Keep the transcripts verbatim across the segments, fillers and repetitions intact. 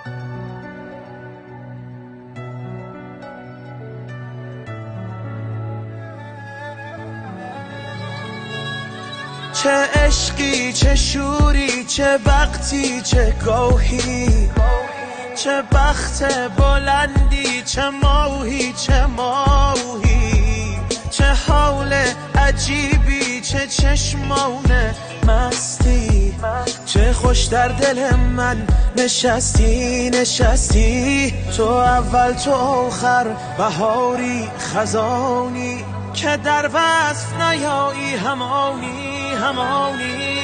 چه عشقی چه شوری چه وقتی چه گاهی، چه بخت بلندی چه ماهی چه ماهی، چه حال عجیبی چه چشمان مستی، چه خوش در دل من نشستی نشستی. تو اول تو آخر بهاری خزانی، که در وصف نیایی همانی همانی.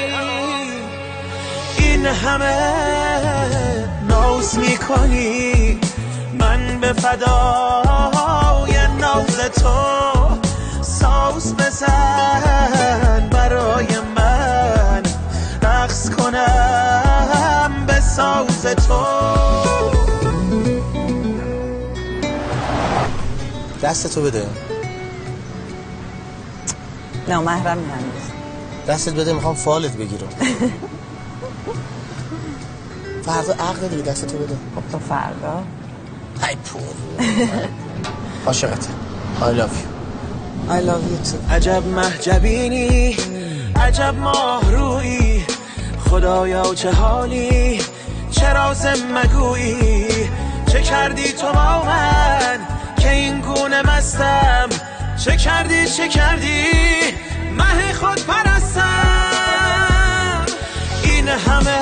این همه ناز میکنی من به فدای ناز تو، ساز بزن برای من رقص کنم به ساز تو. دست تو بده. نامحرمی هنوز. دستت بده میخوام فالت بگیرم. فردا عقل دیگه، دستتو بده. خب تو فردا ای پول عاشقت. I love you. I love you too. عجب محجبینی عجب ماه رویی، خدایا چه حالی چه راز مگویی. چه کردی تو با من که این گونه مستم، چه کردی چه کردی مه خود پرستم. این همه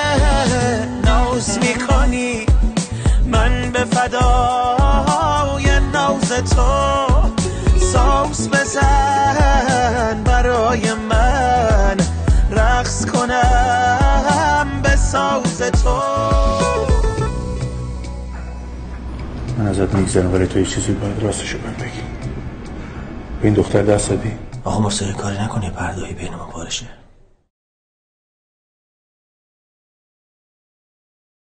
ناز میکنی من به فدای ناز تو، ساز بزن برای من رقص کنم به ساز تو. من ازت میگذرم ولی تو یه چیزی باید راستشو بهم بگی. به این دختر دست دادی؟ آقا مستقیم کاری نکنی، پردهی بین ما بارشه.